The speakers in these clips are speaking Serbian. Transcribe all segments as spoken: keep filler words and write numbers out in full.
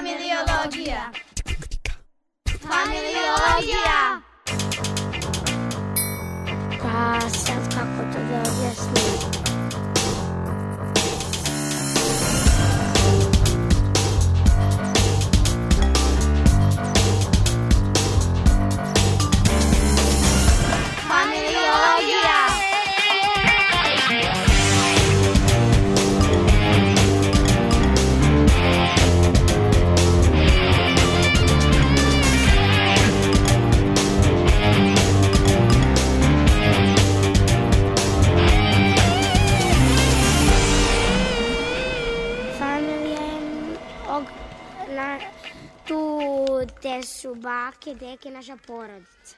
Familiologija. Familiologija. Pa sad kako to da objasnim? Gde su bake, deke, naša porodica.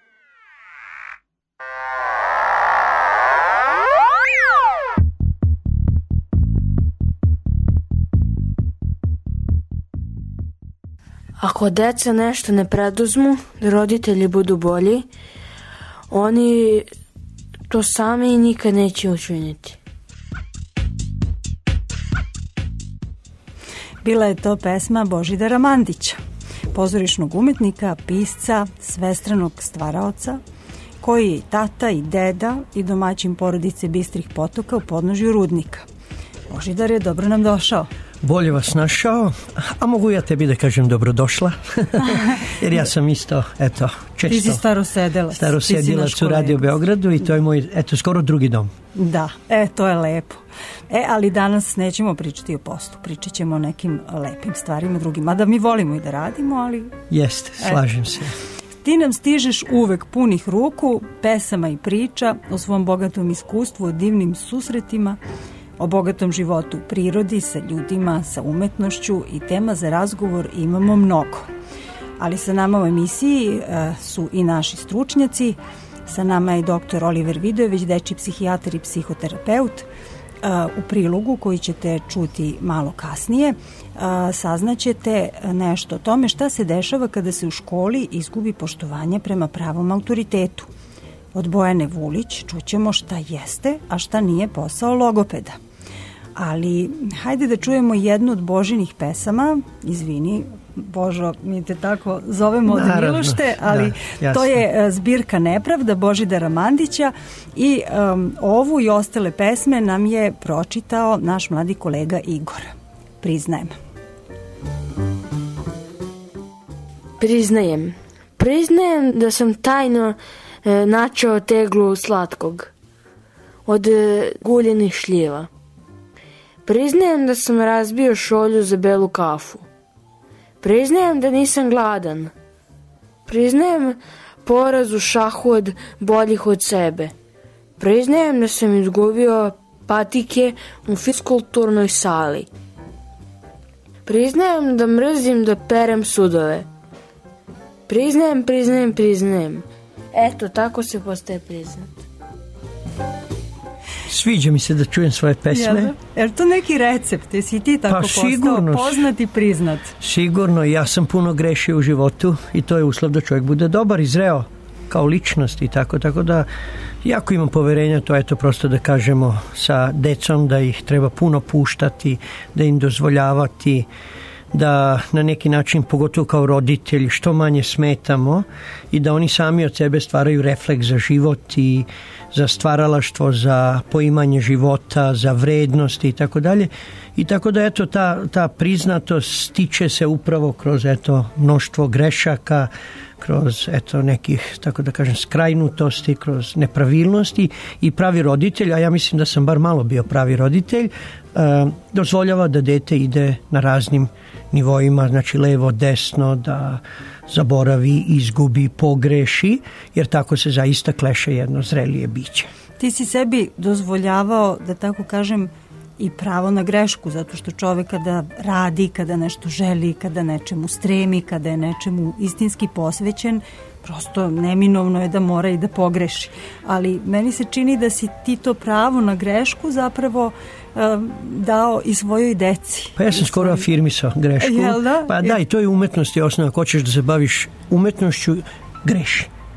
Ako deca nešto ne preduzmu, da roditelji budu bolji, oni to sami nikad neće učiniti. Bila je to pesma Božidara Mandića, pozorišnog umetnika, pisca, svestranog stvaraoca, koji je i tata i deda i domaćin porodice Bistrih potoka u podnožju Rudnika. Božidar je dobro nam došao. Bolje vas našao, a mogu ja tebi da kažem dobrodošla, jer ja sam isto, eto, često... Ti si starosedelac. Starosedelac u Radio Beogradu i to je moj, eto, skoro drugi dom. Da, e, to je lepo. E, ali danas nećemo pričati o postu, pričat ćemo o nekim lepim stvarima drugim, mada mi volimo i da radimo, ali... Jeste, slažem e. se. Ti nam stižeš uvek punih ruku, pesama i priča o svom bogatom iskustvu, o divnim susretima, o bogatom životu u prirodi, sa ljudima, sa umetnošću i tema za razgovor imamo mnogo. Ali sa nama u emisiji uh, su i naši stručnjaci. Sa nama je doktor Oliver Vidojević, dečji psihijatar i psihoterapeut. Uh, u prilogu koji ćete čuti malo kasnije uh, saznaćete nešto o tome šta se dešava kada se u školi izgubi poštovanje prema pravom autoritetu. Od Bojane Vulić čućemo šta jeste, a šta nije posao logopeda. Ali hajde da čujemo jednu od Božinih pesama. Izvini, Božo, mi te tako zovemo od Milošte, ali da, to je zbirka Nepravda Božidara Mandića i um, ovu i ostale pesme nam je pročitao naš mladi kolega Igor. Priznajem. Priznajem. Priznajem da sam tajno e, načao teglu slatkog od e, guljenih šljiva. Priznajem da sam razbio šolju za belu kafu. Priznajem da nisam gladan. Priznajem poraz u šahu od boljih od sebe. Priznajem da sam izgubio patike u fiskulturnoj sali. Priznajem da mrzim da perem sudove. Priznajem, priznajem, priznajem. Eto, tako se postaje priznat. Sviđa mi se da čujem svoje pesme. Jel, jer to neki recept? Jesi ti tako pa, postao sigurno, poznat i priznat? Sigurno, ja sam puno grešio u životu i to je uslov da čovjek bude dobar i zreo kao ličnost i tako, tako da jako imam poverenja, to eto prosto da kažemo sa decom da ih treba puno puštati, da im dozvoljavati, da na neki način, pogotovo kao roditelji, što manje smetamo i da oni sami od sebe stvaraju refleks za život i za stvaralaštvo, za poimanje života, za vrednosti i tako dalje. I tako da eto ta, ta priznatost stiče se upravo kroz eto mnoštvo grešaka, kroz eto nekih, tako da kažem, skrajnutosti, kroz nepravilnosti i pravi roditelj, a ja mislim da sam bar malo bio pravi roditelj, eh, dozvoljava da dete ide na raznim nivoima, znači levo, desno, da zaboravi, izgubi, pogreši, jer tako se zaista kleše jedno zrelije biće. Ti si sebi dozvoljavao, da tako kažem, i pravo na grešku, zato što čovek kada radi, kada nešto želi, kada nečemu stremi, kada je nečemu istinski posvećen, prosto neminovno je da mora i da pogreši. Ali meni se čini da si ti to pravo na grešku zapravo um, dao i svojoj deci. Pa ja sam skoro svoj... afirmisao grešku. Jel da? Pa da, i to je umetnost i osnova. Ako hoćeš da se baviš umetnošću, greši.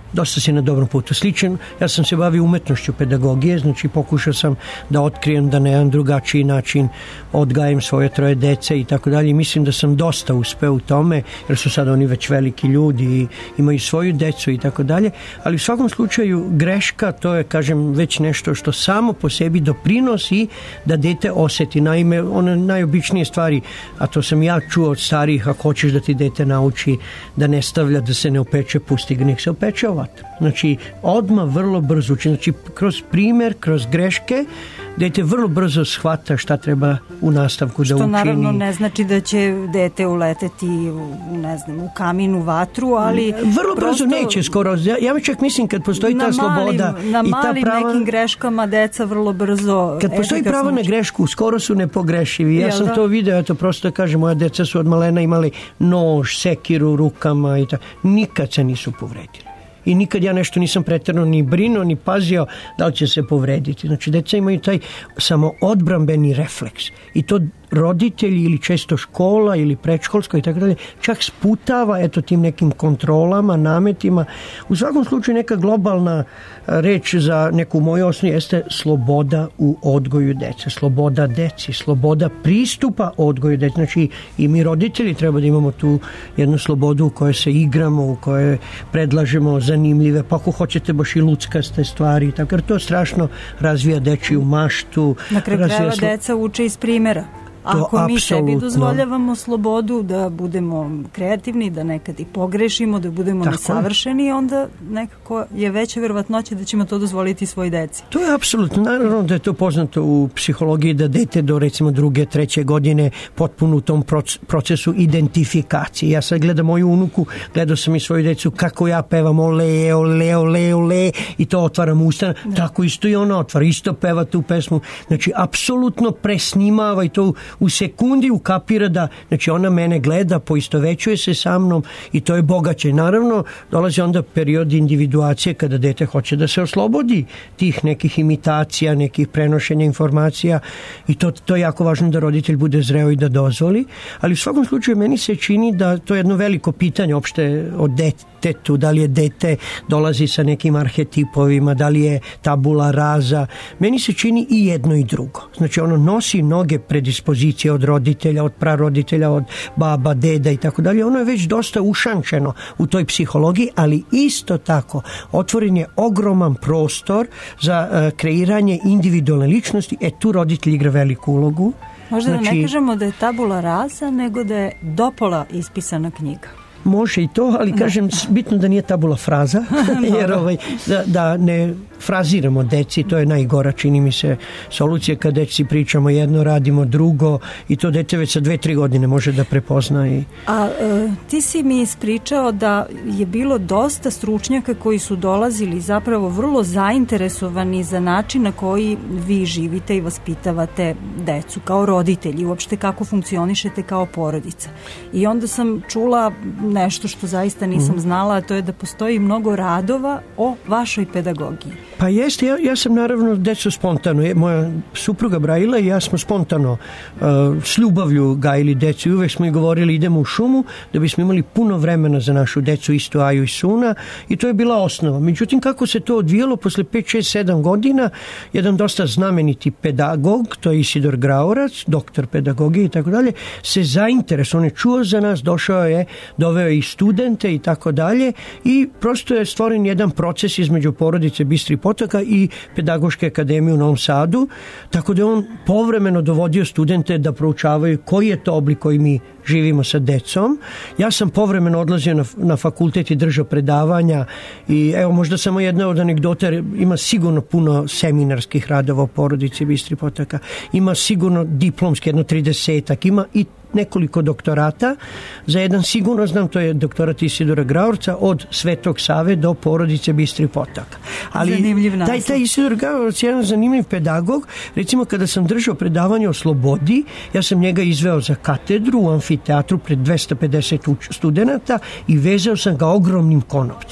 dosta si na dobrom putu. Sličan, ja sam se bavio umetnošću pedagogije, znači pokušao sam da otkrijem da na jedan drugačiji način odgajem svoje troje dece i tako dalje. Mislim da sam dosta uspeo u tome, jer su sad oni već veliki ljudi i imaju svoju decu i tako dalje, ali u svakom slučaju greška, to je, kažem, već nešto što samo po sebi doprinosi da dete oseti. Naime, one najobičnije stvari, a to sam ja čuo od starijih, ako hoćeš da ti dete nauči da ne stavlja, da se ne opeče, pusti ga, nek se opeče ova. Znači, odmah vrlo brzo uči. Znači, kroz primjer, kroz greške, dete vrlo brzo shvata šta treba u nastavku da učini. Što naravno ne znači da će dete uleteti u, ne znam, u kamin, u vatru, ali vrlo brzo neće skoro. Ja, ja čak mislim kad postoji ta sloboda na i ta malim prava, nekim greškama deca vrlo brzo kad postoji pravo na grešku, skoro su nepogrešivi. Ja sam to video, eto prosto da kažem, moja deca su od malena imali nož, sekiru u rukama i tako. Nikad se nisu povredili. I nikad ja nešto nisam pretjerano ni brinuo, ni pazio da li će se povrediti. Znači, deca imaju taj samoodbrambeni refleks. I to roditelji ili često škola ili predškolsko i tako dalje čak sputava eto tim nekim kontrolama, nametima. U svakom slučaju neka globalna reč za neku moju osnovu jeste sloboda u odgoju dece, sloboda deci, sloboda pristupa odgoju deci. Znači i mi roditelji treba da imamo tu jednu slobodu u kojoj se igramo, u kojoj predlažemo zanimljive, pa ako hoćete baš i luckaste stvari, tako jer to strašno razvija dečiju maštu. Na kraju krajeva slo... deca uče iz primjera. Ako mi sebi dozvoljavamo slobodu da budemo kreativni, da nekad i pogrešimo, da budemo tako nesavršeni, onda nekako je veća verovatnoća da ćemo to dozvoliti svoj deci. To je apsolutno. Naravno da je to poznato u psihologiji da dete do recimo druge, treće godine potpuno u tom procesu identifikacije. Ja sad gledam moju unuku, gledao sam i svoju decu kako ja pevam ole, ole, ole, ole i to otvaram usta. Da. Tako isto i ona otvara, isto peva tu pesmu. Znači, apsolutno presnimava i to u sekundi ukapira da, znači ona mene gleda, poistovećuje se sa mnom i to je bogaće. Naravno, dolazi onda period individuacije kada dete hoće da se oslobodi tih nekih imitacija, nekih prenošenja informacija i to, to je jako važno da roditelj bude zreo i da dozvoli, ali u svakom slučaju meni se čini da to je jedno veliko pitanje opšte o detetu, da li je dete dolazi sa nekim arhetipovima, da li je tabula rasa. Meni se čini i jedno i drugo. Znači ono nosi mnoge predispozicije od roditelja, od praroditelja, od baba, deda i tako dalje. Ono je već dosta ušančeno u toj psihologiji, ali isto tako otvoren je ogroman prostor za uh, kreiranje individualne ličnosti. E, tu roditelj igra veliku ulogu. Možda znači, da ne kažemo da je tabula rasa, nego da je dopola ispisana knjiga. Može i to, ali kažem, bitno da nije tabula fraza, jer ovaj, da, da ne fraziramo deci, to je najgora, čini mi se, solucija kad deci pričamo jedno, radimo drugo i to dete već sa dve, tri godine može da prepozna. I... A e, ti si mi ispričao da je bilo dosta stručnjaka koji su dolazili zapravo vrlo zainteresovani za način na koji vi živite i vaspitavate decu kao roditelji, uopšte kako funkcionišete kao porodica. I onda sam čula nešto što zaista nisam znala, a to je da postoji mnogo radova o vašoj pedagogiji. Pa jeste, ja, ja sam naravno decu spontano, moja supruga Brajila i ja smo spontano uh, s ljubavlju gajili decu i uvek smo i govorili idemo u šumu da bismo imali puno vremena za našu decu, isto Aju i Suna i to je bila osnova. Međutim, kako se to odvijelo posle pet, šest, sedam godina, jedan dosta znameniti pedagog, to je Isidor Graorac, doktor pedagogije i tako dalje, se zainteresovao, on je čuo za nas, došao je, doveo i studente i tako dalje i prosto je stvoren jedan proces između porodice Bistri Potoka i Pedagoške akademije u Novom Sadu, tako da on povremeno dovodio studente da proučavaju koji je to oblik koji mi živimo sa decom. Ja sam povremeno odlazio na, na fakultet i držao predavanja i evo možda samo jedna od anegdota, ima sigurno puno seminarskih radova o porodici Bistri Potoka, ima sigurno diplomski, jedno tridesetak, ima i nekoliko doktorata. Za jedan sigurno znam, to je doktorat Isidora Graorca od Svetog Save do porodice Bistri Potoka. Ali taj, taj Isidor Graorac je jedan zanimljiv pedagog. Recimo kada sam držao predavanje o slobodi, ja sam njega izveo za katedru u amfiteatru pred dvesta pedeset studenata i vezao sam ga ogromnim konopcem.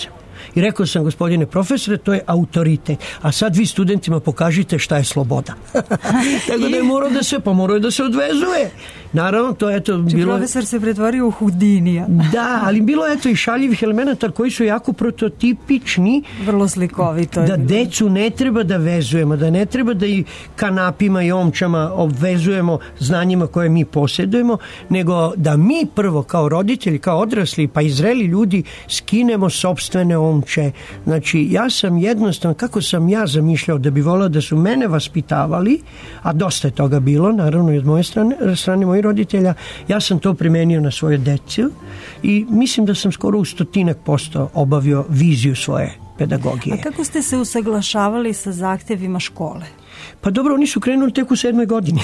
I rekao sam, gospodine profesore, to je autoritet. A sad vi studentima pokažite šta je sloboda. Tako da je morao da se, pa morao da se odvezuje. Naravno, to je eto Či bilo... profesor se pretvorio u Houdinija. Da, ali bilo je eto i šaljivih elemenata koji su jako prototipični. Vrlo slikovito. Da decu ne treba da vezujemo, da ne treba da i kanapima i omčama obvezujemo znanjima koje mi posjedujemo, nego da mi prvo kao roditelji, kao odrasli, pa i zreli ljudi skinemo sopstvene omče. Znači, ja sam jednostavno, kako sam ja zamišljao da bi volao da su mene vaspitavali, a dosta je toga bilo, naravno i od moje strane, strane mojih roditelja, ja sam to primenio na svoje decu i mislim da sam skoro u stotinak posto obavio viziju svoje pedagogije. A kako ste se usaglašavali sa zahtevima škole? Pa dobro, oni su krenuli tek u sedmoj godini.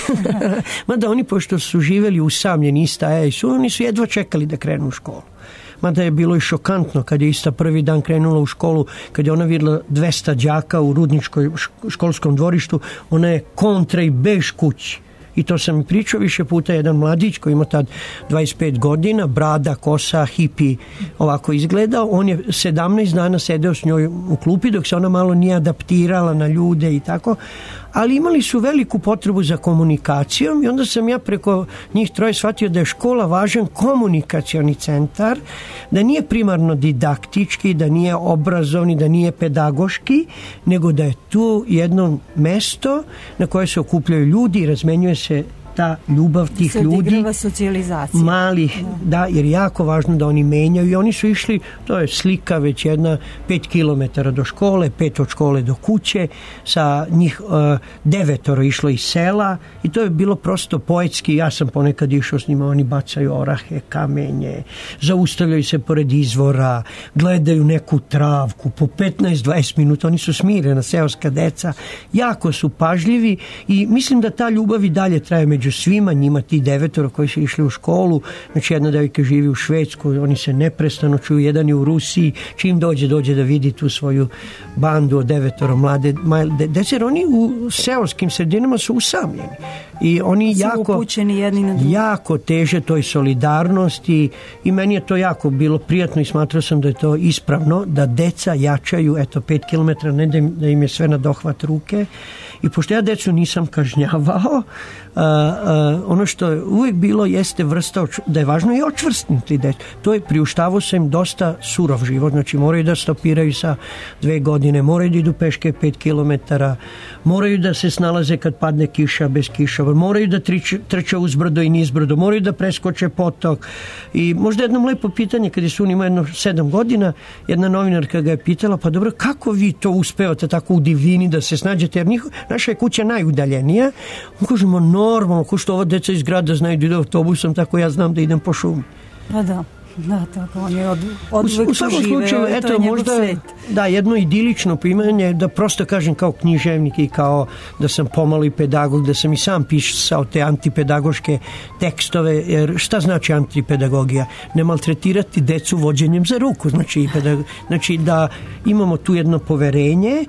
Mada oni, pošto su živeli usamljeni, ista i su, oni su jedva čekali da krenu u školu. Mada je bilo i šokantno kad je ista prvi dan krenula u školu, kad je ona vidjela dvesta đaka u Rudničkoj školskom dvorištu, ona je kontra i bež kući. I to sam pričao više puta, jedan mladić koji ima tad dvadeset pet godina, brada, kosa, hipi, ovako izgledao. On je sedamnaest dana sedeo s njoj u klupi dok se ona malo nije adaptirala na ljude i tako. Ali imali su veliku potrebu za komunikacijom i onda sam ja preko njih troje shvatio da je škola važan komunikacioni centar, da nije primarno didaktički, da nije obrazovni, da nije pedagoški, nego da je tu jedno mesto na koje se okupljaju ljudi i razmenjuje se ta ljubav tih se ljudi socijalizacija. Malih, da. da, jer je jako važno da oni menjaju i oni su išli, to je slika već jedna, pet kilometara do škole, pet od škole do kuće, sa njih uh, devetoro išlo iz sela i to je bilo prosto poetski. Ja sam ponekad išao s njima, oni bacaju orahe, kamenje, zaustavljaju se pored izvora, gledaju neku travku po petnaest dvadeset minuta, oni su smirena seoska deca, jako su pažljivi i mislim da ta ljubav i dalje traje među svima njima, ti devetoro koji su išli u školu. Znači jedna devojka živi u Švedskoj, oni se neprestano čuju, jedan je u Rusiji, čim dođe, dođe da vidi tu svoju bandu od devetoro mlade dece, jer oni u seoskim sredinama su usamljeni i oni su jako, upućeni jedni na drugi. Jako teže toj solidarnosti i meni je to jako bilo prijatno i smatrao sam da je to ispravno, da deca jačaju, eto, pet kilometara, ne da im, da im je sve na dohvat ruke. I pošto ja decu nisam kažnjavao, a, a, ono što je uvijek bilo jeste vrsta, da je važno i očvrstniti decu. To je, priuštavo se im dosta surov život, znači moraju da stopiraju sa dve godine, moraju da idu peške pet kilometara, moraju da se snalaze kad padne kiša bez kiša, moraju da triče, trče uzbrdo i nizbrdo, moraju da preskoče potok. I možda jedno lepo pitanje, kad je Sun imao jedno sedam godina, jedna novinarka ga je pitala, pa dobro, kako vi to uspevate tako u divini da se snađete, jer njih, naša je kuća najudaljenija. On kažemo, normalno, ko što ova deca iz grada znaju da ide autobusom, tako ja znam da idem po šumi. Pa da. Da, tako, on je od, od uvek u svakom slučaju, eto, možda, da, jedno idilično primanje, da prosto kažem kao književnik i kao da sam pomalo i pedagog, da sam i sam pisao te antipedagoške tekstove, jer šta znači antipedagogija? Ne maltretirati decu vođenjem za ruku, znači, pedag... znači da imamo tu jedno poverenje,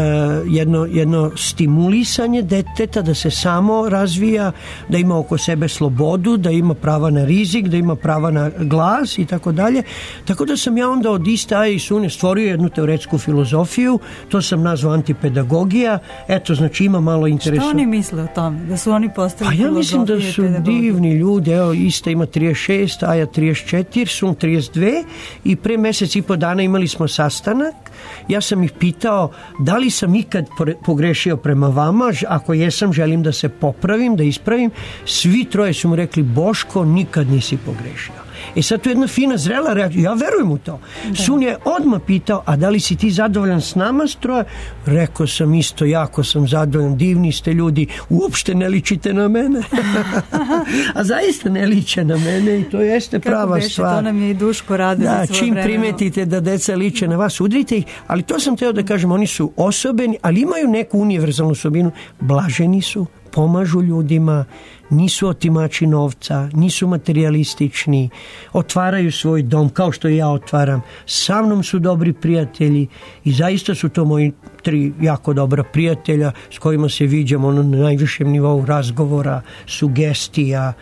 jedno, jedno stimulisanje deteta da se samo razvija, da ima oko sebe slobodu, da ima prava na rizik, da ima prava na glas i tako dalje. Tako da sam ja onda od iste Aje i Sune stvorio jednu teoretsku filozofiju, to sam nazvao antipedagogija. Eto, znači ima malo interesa. Što oni misle o tome? Da su oni postali filozofije? Pa ja mislim da su pedagogije divni ljudi. Evo, ista ima trideset šest, Aja trideset četiri, Sun trideset dve i pre mjesec i po dana imali smo sastanak. Ja sam ih pitao da li sam ikad pogrešio prema vama, ako jesam želim da se popravim, da ispravim. Svi troje su mu rekli, Boško, nikad nisi pogrešio. E sad tu jedna fina zrela reakcija, ja verujem u to. Da. Sun je odmah pitao, a da li si ti zadovoljan s nama stroje? Rekao sam isto, jako sam zadovoljan, divni ste ljudi, uopšte ne ličite na mene. A zaista ne liče na mene i to jeste kako prava beše, stvar. To nam je i Duško Radović da, svoje čim vremeno. primetite da deca liče na vas, udrite ih, ali to sam teo da kažem, oni su osobeni, ali imaju neku univerzalnu osobinu, blaženi su, pomažu ljudima, nisu otimači novca, nisu materijalistični, otvaraju svoj dom kao što ja otvaram, sa mnom su dobri prijatelji i zaista su to moji tri jako dobra prijatelja s kojima se viđamo na najvišem nivou razgovora, sugestija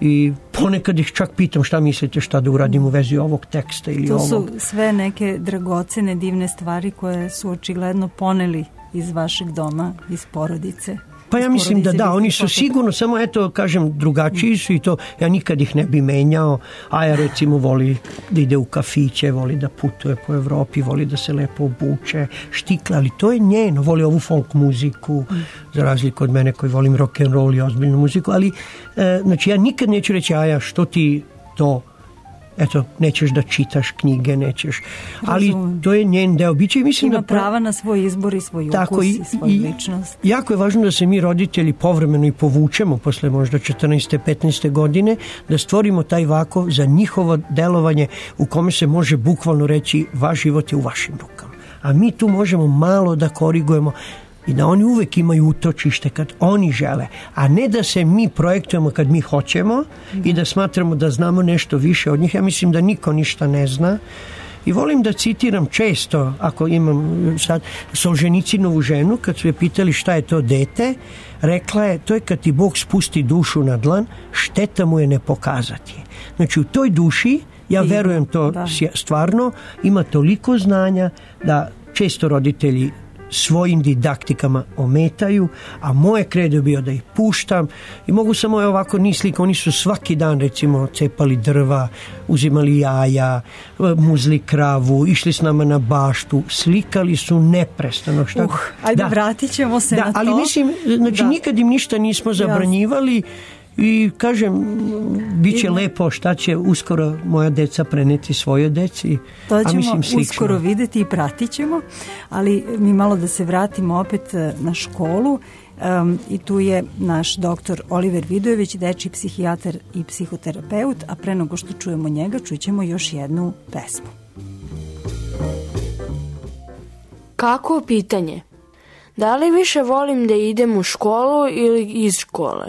i ponekad ih čak pitam šta mislite šta da uradim u vezi ovog teksta ili to ovog. To su sve neke dragocene, divne stvari koje su očigledno poneli iz vašeg doma, iz porodice. Pa ja mislim da da, oni su sigurno, samo eto, kažem, drugačiji su i to, ja nikad ih ne bi menjao, a ja recimo voli da ide u kafiće, voli da putuje po Evropi, voli da se lepo obuče, štikla, ali to je njeno, voli ovu folk muziku, za razliku od mene koji volim rock and roll i ozbiljnu muziku, ali, e, znači ja nikad neću reći, a ja, što ti to, eto, nećeš da čitaš knjige, nećeš, ali Razumem. To je njen deo bića i mislim ima da... prava na svoj izbor i svoj tako, ukus i, i svoju ličnost. Jako je važno da se mi roditelji povremeno i povučemo posle možda četrnaeste petnaeste godine, da stvorimo taj vakov za njihovo delovanje u kome se može bukvalno reći vaš život je u vašim rukama. A mi tu možemo malo da korigujemo i da oni uvek imaju utočište kad oni žele, a ne da se mi projektujemo kad mi hoćemo mm. i da smatramo da znamo nešto više od njih. Ja mislim da niko ništa ne zna i volim da citiram često, ako imam sad Solženicinovu ženu, kad su je pitali šta je to dete, rekla je, to je kad ti Bog spusti dušu na dlan, šteta mu je ne pokazati. Znači u toj duši, ja I, verujem to da. stvarno, ima toliko znanja da često roditelji svojim didaktikama ometaju, a moje kredo je bio da ih puštam i mogu samo ovako ni slika, oni su svaki dan recimo cepali drva, uzimali jaja, muzli kravu, išli s nama na baštu, slikali su neprestano. Šta... Uh, ajde, da. vratit ćemo se da, na to. Ali mislim, znači da. nikad im ništa nismo zabranjivali. I kažem, bit će lepo šta će uskoro moja deca preneti svojoj deci. To ćemo a mislim slično. uskoro videti i pratit ćemo, ali mi malo da se vratimo opet na školu. Um, i tu je naš doktor Oliver Vidojević, dečji psihijatar i psihoterapeut, a pre nego što čujemo njega, čućemo još jednu pesmu. Kako pitanje? Da li više volim da idem u školu ili iz škole?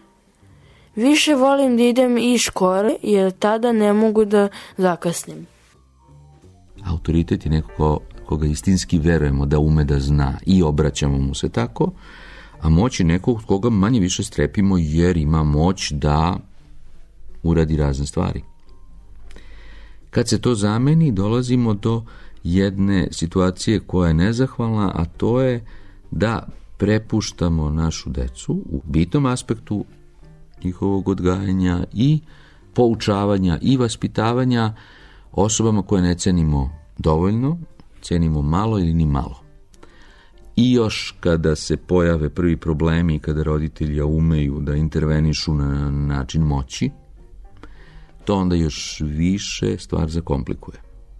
Više volim da idem iz škole jer tada ne mogu da zakasnim. Autoritet je neko koga istinski verujemo da ume da zna i obraćamo mu se tako, a moć je nekog koga manje više strepimo jer ima moć da uradi razne stvari. Kad se to zameni, dolazimo do jedne situacije koja je nezahvalna, a to je da prepuštamo našu decu u bitnom aspektu njihovog odgajanja i poučavanja i vaspitavanja osobama koje ne cenimo dovoljno, cenimo malo ili ni malo. I još kada se pojave prvi problemi, kada roditelji umeju da intervenišu na način moći, to onda još više stvar zakomplikuje.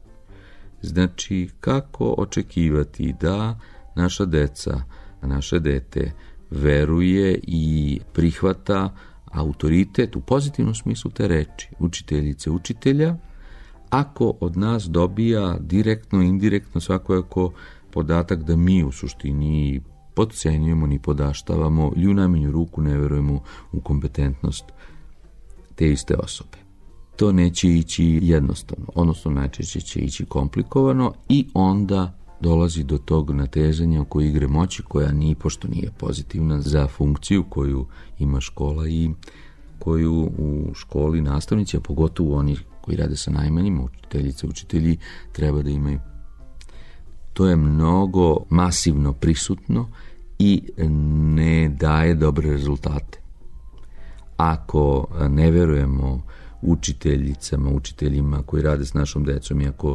Znači, kako očekivati da naša deca, naše dete veruje i prihvata autoritet u pozitivnom smislu te reči, učiteljice, učitelja, ako od nas dobija direktno, indirektno, svakojako podatak da mi u suštini podcenjujemo ni podaštavamo, lju najmanju ruku ne verujemo u kompetentnost te iste osobe. To neće ići jednostavno, odnosno najčešće će ići komplikovano i onda dolazi do tog natezanja oko igre moći koja ni pošto nije pozitivna za funkciju koju ima škola i koju u školi nastavnici, a pogotovo oni koji rade sa najmanjima, učiteljice, učitelji, treba da imaju. To je mnogo masivno prisutno i ne daje dobre rezultate. Ako ne verujemo učiteljicama, učiteljima koji rade s našom decom i ako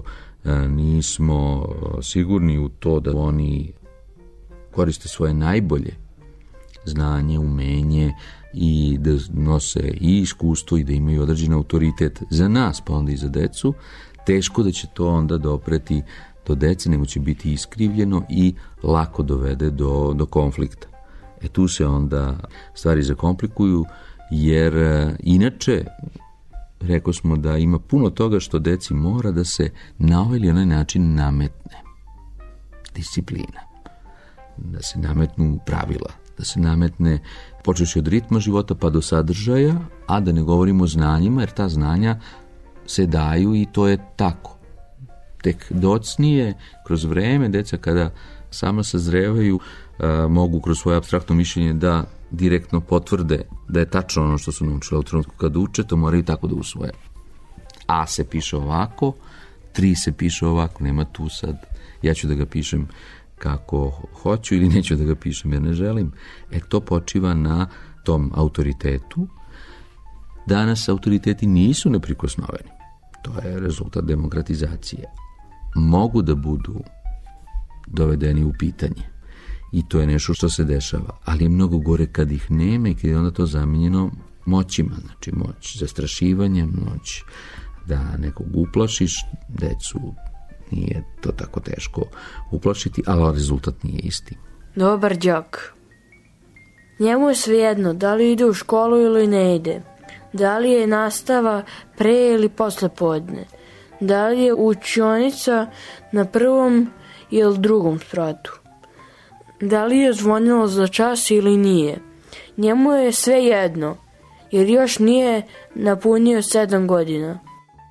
nismo sigurni u to da oni koriste svoje najbolje znanje, umenje i da nose i iskustvo i da imaju određen autoritet za nas, pa onda i za decu, teško da će to onda dopreti do dece, nego će biti iskrivljeno i lako dovede do, do konflikta. E tu se onda stvari zakomplikuju, jer inače rekao smo da ima puno toga što deci mora da se na ovaj ili onaj način nametne. Disciplina. Da se nametnu pravila. Da se nametne počeći od ritma života pa do sadržaja, a da ne govorimo o znanjima, jer ta znanja se daju i to je tako. Tek docnije, kroz vreme, deca kada sama sazrevaju, a, mogu kroz svoje apstraktno mišljenje da direktno potvrde da je tačno ono što su naučili u trenutku kad uče, to moraju tako da usvoje. A se piše ovako, tri se piše ovako, nema tu sad, ja ću da ga pišem kako hoću ili neću da ga pišem jer ne želim. E to počiva na tom autoritetu. Danas autoriteti nisu neprikosnoveni. To je rezultat demokratizacije. Mogu da budu dovedeni u pitanje. I to je nešto što se dešava. Ali je mnogo gore kad ih nema i kad je onda to zamenjeno moćima. Znači moć zastrašivanjem, moć da nekog uplašiš, decu nije to tako teško uplašiti, ali rezultat nije isti. Dobar đak. Njemu je svejedno da li ide u školu ili ne ide. Da li je nastava pre ili posle podne. Da li je učionica na prvom ili drugom spratu. Da li je zvonilo za čas ili nije. Njemu je svejedno, jer još nije napunio sedam godina.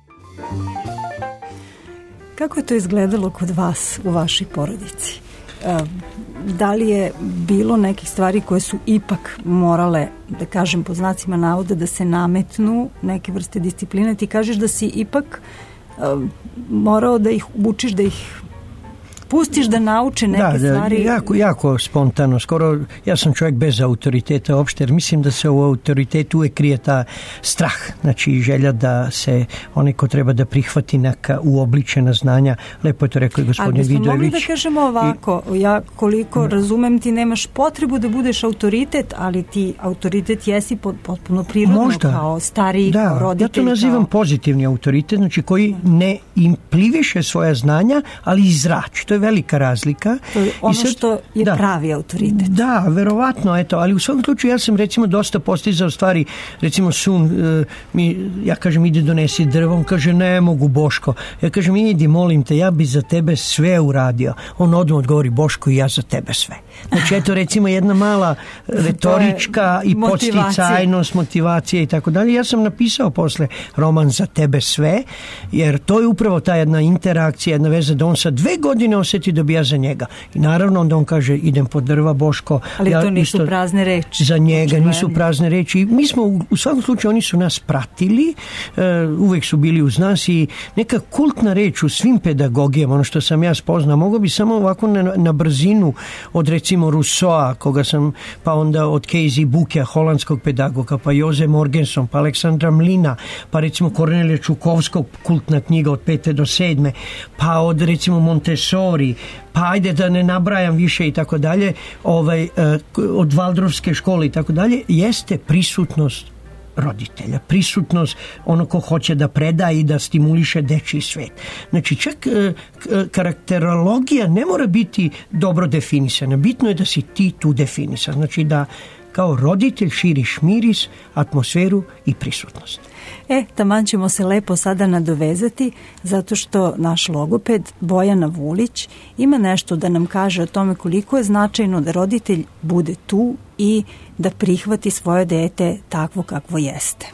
Kako je to izgledalo kod vas u vašoj porodici? Da li je bilo nekih stvari koje su ipak morale, da kažem po znacima navoda, da se nametnu, neke vrste discipline? Ti kažeš da si ipak morao da ih učiš, da ih pustiš da nauče neke da, da, stvari. Jako, jako spontano. Skoro, ja sam čovjek bez autoriteta uopšte, jer mislim da se u autoritetu uvek krije ta strah. Znači, želja da se onaj ko treba da prihvati neka uobličena znanja. Lepo je to rekao i gospodin Vidojević. Ali bismo mogli da kažemo ovako, I, ja koliko ne. razumem, ti nemaš potrebu da budeš autoritet, ali ti autoritet jesi potpuno prirodno, možda, kao stariji, da, kao roditelj. Ja to nazivam kao pozitivni autoritet, znači koji ne impliviše svoja znanja, ali izrači. To je velika razlika. To je ono sad, što je da, pravi autoritet. Da, verovatno, eto, ali u svakom slučaju ja sam recimo dosta postizao stvari, recimo sun, uh, mi, ja kažem ide donesi drvo, on kaže ne mogu Boško, ja kažem idi molim te, ja bi za tebe sve uradio. On odmah odgovori Boško i ja za tebe sve. Znači eto recimo jedna mala retorička i podsticajnost, motivacija i tako dalje. Ja sam napisao posle roman Za tebe sve, jer to je upravo ta jedna interakcija, jedna veza da on sa dve godine osjeti da bi ja za njega. I naravno onda on kaže idem po drva Boško. Ali ja, to nisu isto, prazne reči. Za njega nisu prazne reči. I mi smo u, u svakom slučaju oni su nas pratili, uh, uvek su bili uz nas i neka kultna reč u svim pedagogijama, ono što sam ja spoznao, mogo bi samo ovako na, na brzinu od recimo Rousseau, koga sam, pa onda od Casey Bukea, holandskog pedagoga, pa Jose Morgenson, pa Aleksandra Mlina, pa recimo Kornelija Čukovskog, kultna knjiga od pete do sedme, pa od recimo Montessori, pa ajde da ne nabrajam više i tako dalje, ovaj, od Valdrovske škole i tako dalje, jeste prisutnost roditelja, prisutnost ono ko hoće da preda i da stimuliše dečiji svet. Znači čak e, karakterologija ne mora biti dobro definisana. Bitno je da si ti tu definisan. Znači da kao roditelj širiš miris, atmosferu i prisutnost. E, taman ćemo se lepo sada nadovezati zato što naš logoped Bojana Vulić ima nešto da nam kaže o tome koliko je značajno da roditelj bude tu i da prihvati svoje dete takvo kakvo jeste.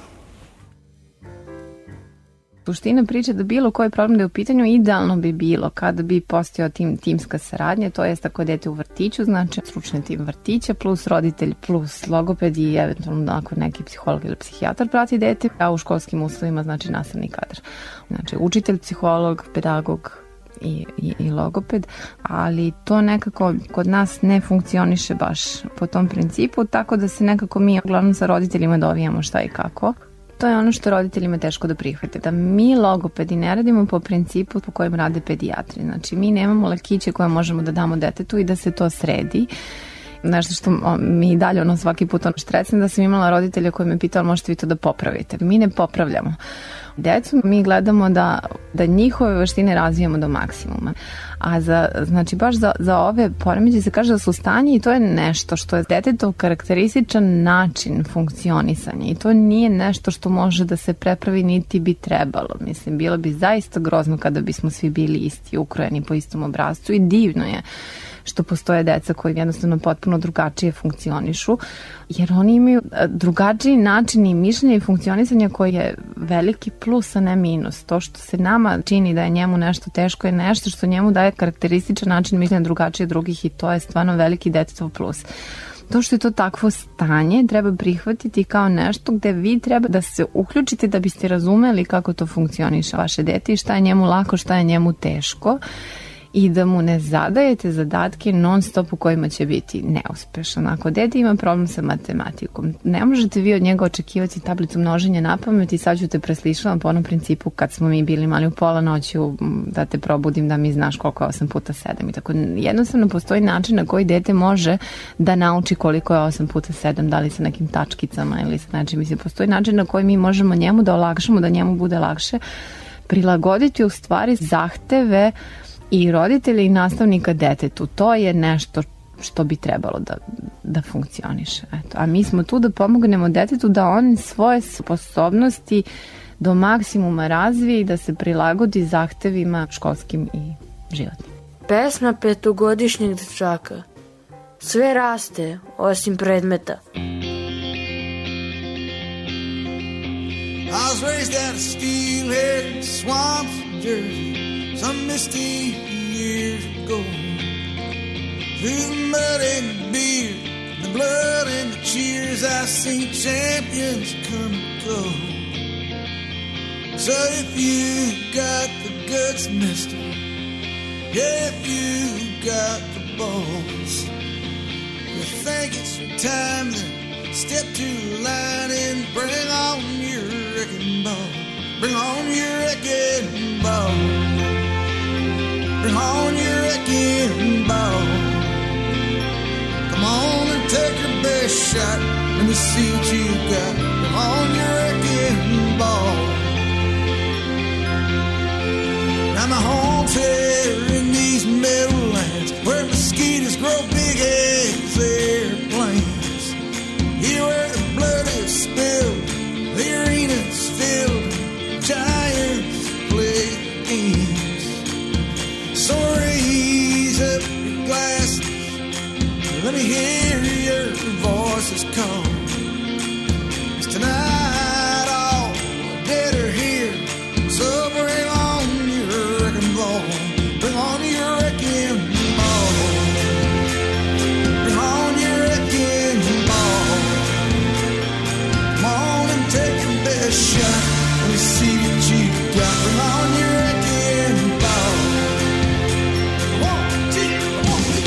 Suština priče da bilo koji problem da je u pitanju idealno bi bilo kada bi postojao tim, timska saradnja, to jest ako je dete u vrtiću, znači stručni tim vrtića plus roditelj plus logoped i eventualno ako neki psiholog ili psihijatar prati dete, a u školskim uslovima znači nastavni kadar. Znači učitelj, psiholog, pedagog i, i, i logoped, ali to nekako kod nas ne funkcioniše baš po tom principu, tako da se nekako mi uglavnom sa roditeljima dovijamo šta i kako. To je ono što roditeljima teško da prihvate. Da mi logopedi ne radimo po principu po kojem rade pedijatri. Znači mi nemamo lekiće koje možemo da damo detetu i da se to sredi. Nešto što o, mi dalje ono svaki put ono štresam da sam imala roditelja koji me pitao možete vi to da popravite. Mi ne popravljamo. Decu mi gledamo da, da njihove veštine razvijamo do maksimuma. A za, znači baš za, za ove poremeđaje se kaže da su stanje i to je nešto što je detetov karakterističan način funkcionisanja i to nije nešto što može da se prepravi niti bi trebalo. Mislim, bilo bi zaista grozno kada bismo svi bili isti, ukrojeni po istom obrascu i divno je što postoje deca koji jednostavno potpuno drugačije funkcionišu, jer oni imaju drugačiji način i mišljenja i funkcionisanja koji je veliki plus, a ne minus. To što se nama čini da je njemu nešto teško je nešto što njemu daje karakterističan način mišljenja drugačije drugih i to je stvarno veliki detetov plus. To što je to takvo stanje treba prihvatiti kao nešto gde vi treba da se uključite da biste razumeli kako to funkcioniše vaše dete i šta je njemu lako, šta je njemu teško i da mu ne zadajete zadatke non stop u kojima će biti neuspešan. Ako dete ima problem sa matematikom, ne možete vi od njega očekivati tablicu množenja na pamet i sad ću te preslišavam po onom principu kad smo mi bili mali u pola noću da te probudim da mi znaš koliko je osam puta sedam. I tako jednostavno postoji način na koji dete može da nauči koliko je osam puta sedam, da li sa nekim tačkicama ili sa nečim. Mislim, postoji način na koji mi možemo njemu da olakšamo, da njemu bude lakše prilagoditi u stvari zahteve i roditelja i nastavnika detetu. To je nešto što bi trebalo da, da funkcioniše. Eto. A mi smo tu da pomognemo detetu da on svoje sposobnosti do maksimuma razvije i da se prilagodi zahtevima školskim i životnim. Pesma petogodišnjeg dečaka. Sve raste, osim predmeta. I was raised out of steel-haired swamps in Jersey some misty years ago. Through the mud and the beer, the blood and the cheers, I've seen champions come and go. So if you got the guts, mister, yeah, if you got the balls, you think it's your time, then step to the line and bring on your wrecking ball. Bring on your wrecking ball. Bring on your wrecking ball. Come on and take your best shot. Let me see what you got. Bring on your wrecking ball. Now my home's here in these meadowlands where mosquitoes grow big as airplanes. Here where the blood is spilled, the arena's filled, giants play games. So raise up your glasses, let me hear your voices call. 'Cause tonight all the dead are here, so bring on your wrecking ball. Bring on your wrecking ball. Bring on your wrecking ball. Come on and take your best shot. Let me see what you got. Bring on your wrecking ball. One, two, one, two,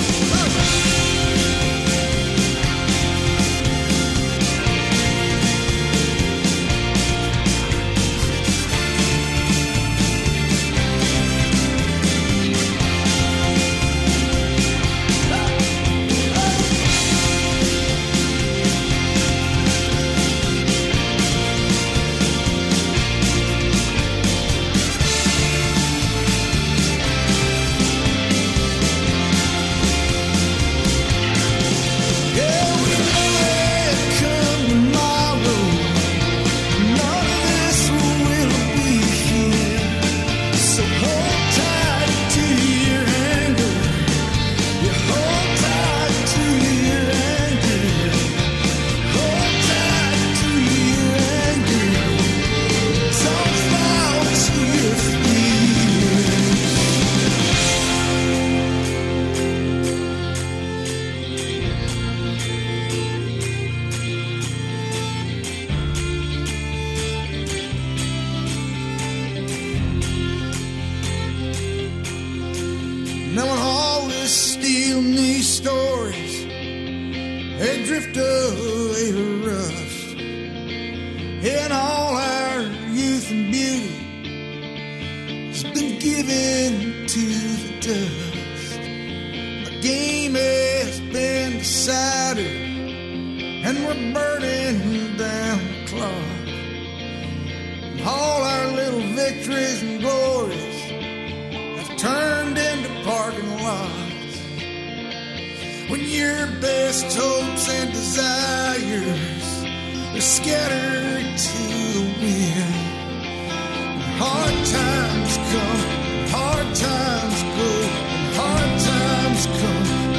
now when all this steel and these stories they drift away to rust, and all our youth and beauty has been given to the dust. The game has been decided and we're burning down the clock. All our little victories and glories have turned into parking lots. When your best hopes and desires are scattered to the wind, when hard times come, hard times go, when hard times come,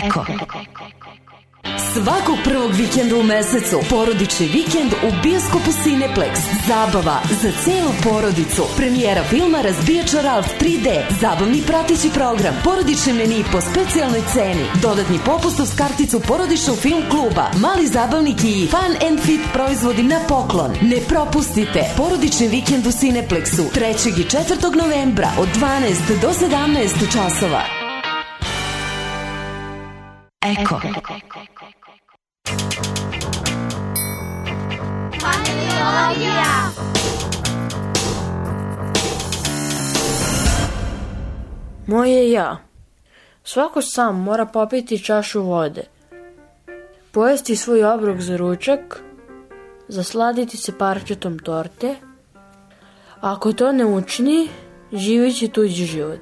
Eko. Svakog prvog vikenda u mesecu porodični vikend u bioskopu Cineplex. Zabava za celu porodicu. Premijera filma Razbijač Ralf tri D. Zabavni prateći program. Porodični meni po specijalnoj ceni. Dodatni popust uz karticu porodičnog film kluba. Mali zabavnik i Fun and Fit proizvodi na poklon. Ne propustite porodični vikend u Cineplexu trećeg i četvrtog novembra od dvanaest do sedamnaest časova. Eko. Familiologija. Moje ja. Svako sam mora popiti čašu vode, pojesti svoj obrok za ručak, zasladiti se parčetom torte. Ako to ne učini, živit će tuđi život.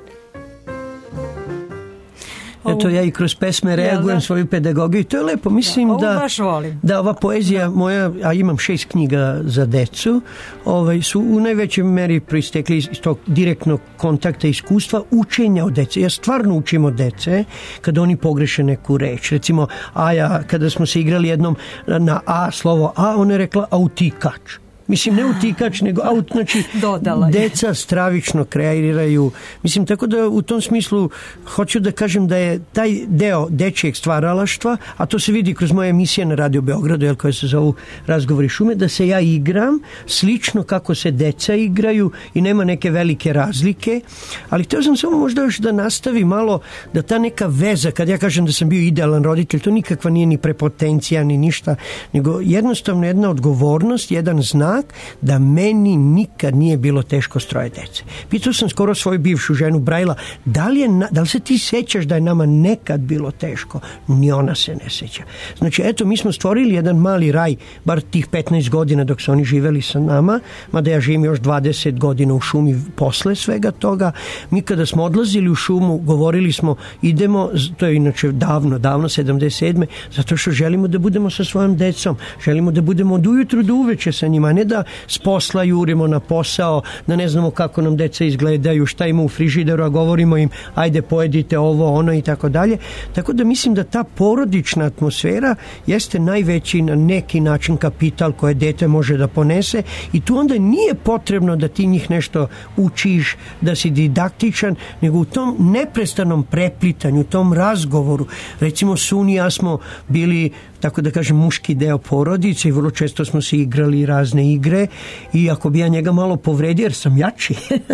Eto, ja i kroz pesme reagujem ja, svoju pedagogiju. To je lepo. Mislim ja, da, da ova poezija ja. moja, a imam šest knjiga za decu, ovaj, su u najvećoj meri proistekli iz tog direktnog kontakta, iskustva, učenja od dece. Ja stvarno učim od dece kada oni pogreše neku reč. Recimo, Aja, kada smo se igrali jednom na A, slovo A, ona je rekla autikač. Mislim, ne utikač, nego aut, znači deca stravično kreiraju. Mislim, tako da u tom smislu hoću da kažem da je taj deo dečijeg stvaralaštva, a to se vidi kroz moje emisije na Radio Beogradu, jel, koje se zovu Razgovori šume, da se ja igram slično kako se deca igraju i nema neke velike razlike, ali htio sam samo možda još da nastavi malo, da ta neka veza, kad ja kažem da sam bio idealan roditelj, to nikakva nije ni prepotencija, ni ništa, nego jednostavno jedna odgovornost, jedan znak da meni nikad nije bilo teško s troje dece. Pitao sam skoro svoju bivšu ženu Brajla, da li, je, da li se ti sećaš da je nama nekad bilo teško? Ni ona se ne seća. Znači, eto, mi smo stvorili jedan mali raj, bar tih petnaest godina dok su oni živeli sa nama, mada ja živim još dvadeset godina u šumi posle svega toga. Mi kada smo odlazili u šumu, govorili smo, idemo, to je inače davno, davno, sedamdeset sedme, zato što želimo da budemo sa svojom decom, želimo da budemo od ujutru do uveče sa njima, ne da s posla jurimo na posao, da ne znamo kako nam deca izgledaju, šta ima u frižideru, a govorimo im ajde pojedite ovo, ono i tako dalje. Tako da mislim da ta porodična atmosfera jeste najveći na neki način kapital koje dete može da ponese i tu onda nije potrebno da ti njih nešto učiš, da si didaktičan, nego u tom neprestanom preplitanju, u tom razgovoru. Recimo Suni i ja smo bili, tako da kažem, muški deo porodice i vrlo često smo se igrali razne igre i ako bi ja njega malo povredio, jer sam jači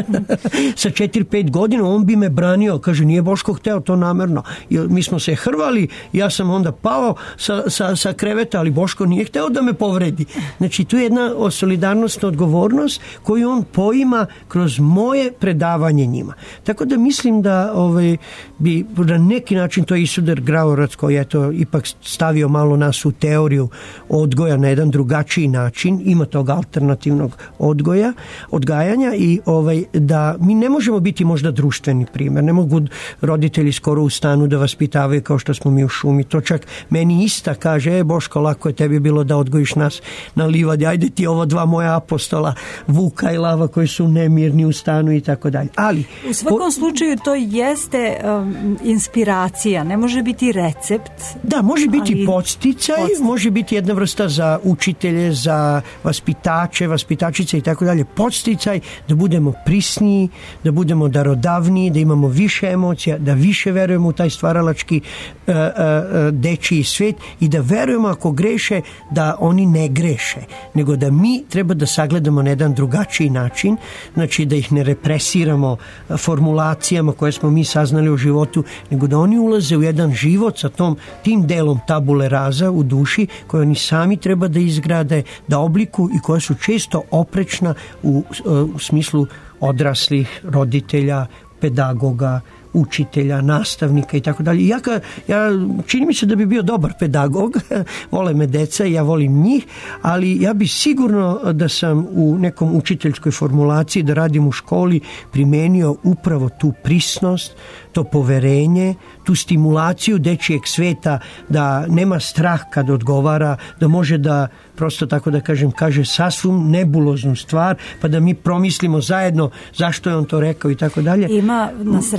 sa četiri pet godina, on bi me branio, kaže nije Boško hteo to namerno, i mi smo se hrvali, ja sam onda pao sa, sa, sa kreveta, ali Boško nije hteo da me povredi. Znači tu je jedna solidarnostna odgovornost koju on poima kroz moje predavanje njima. Tako da mislim da ovaj, bi na neki način, to je Isudar Graorac koji je to ipak stavio malo nas u teoriju odgoja na jedan drugačiji način, ima tog alternativnog odgoja, odgajanja i ovaj, da mi ne možemo biti možda društveni primjer, ne mogu roditelji skoro u stanu da vaspitavaju kao što smo mi u šumi, to čak meni ista kaže, e Boško, lako je tebi bilo da odgojiš nas na livadi, ajde ti ovo dva moja apostola Vuka i Lava koji su nemirni u stanu i tako dalje. Ali u svakom po... slučaju to jeste um, inspiracija, ne može biti recept. Da, može biti ali... podsticaj, podsticaj, može biti jedna vrsta za učitelje, za vaspitače, vaspitačice i tako dalje, podsticaj da budemo prisniji, da budemo darodavniji, da imamo više emocija, da više verujemo u taj stvaralački uh, uh, dečiji svet i da verujemo ako greše da oni ne greše, nego da mi treba da sagledamo na jedan drugačiji način, znači da ih ne represiramo formulacijama koje smo mi saznali u životu, nego da oni ulaze u jedan život sa tom, tim delom tabule raza u duši koje oni sami treba da izgrade, da obliku i koja su često oprečna u, u smislu odraslih, roditelja, pedagoga, učitelja, nastavnika i tako dalje. Ja, ja čini mi se da bi bio dobar pedagog, vole me deca i ja volim njih, ali ja bi sigurno da sam u nekom učiteljskoj formulaciji, da radim u školi, primenio upravo tu prisnost, to poverenje, tu stimulaciju dečijeg sveta, da nema strah kad odgovara, da može da, prosto tako da kažem, kaže sasvim nebuloznu stvar, pa da mi promislimo zajedno zašto je on to rekao i tako dalje. Ima, na sreću se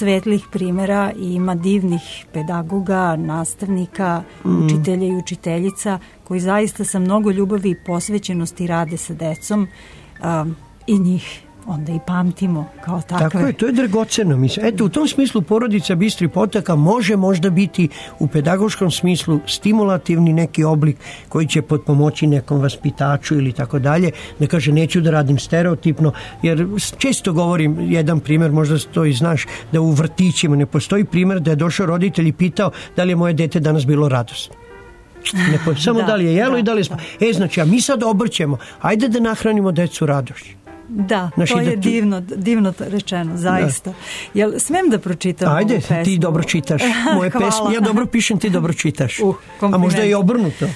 svetlih primjera i ima divnih pedagoga, nastavnika, mm. učitelja i učiteljica koji zaista sa mnogo ljubavi i posvećenosti rade sa decom um, i njih onda i pamtimo kao takve. Tako je, to je dragoceno. Mislim. Eto, u tom smislu porodica Bistri Potoka može možda biti u pedagoškom smislu stimulativni neki oblik koji će potpomoći nekom vaspitaču ili tako dalje, da kaže neću da radim stereotipno, jer često govorim jedan primjer, možda to i znaš, da u vrtićima ne postoji primjer da je došao roditelj i pitao da li je moje dete danas bilo radosno. Ne po, samo da, da li je jelo da, i da li je spa. Da. E, znači, a mi sad obrćemo, ajde da nahranimo decu radošću. Da, Znaš, to je da tu... divno, divno rečeno, zaista. Da. Jel smem da pročitam Ajde, ovu pesmu? ti dobro čitaš moje pesme. Ja dobro pišem, ti dobro čitaš. Uh, a možda je i obrnuto.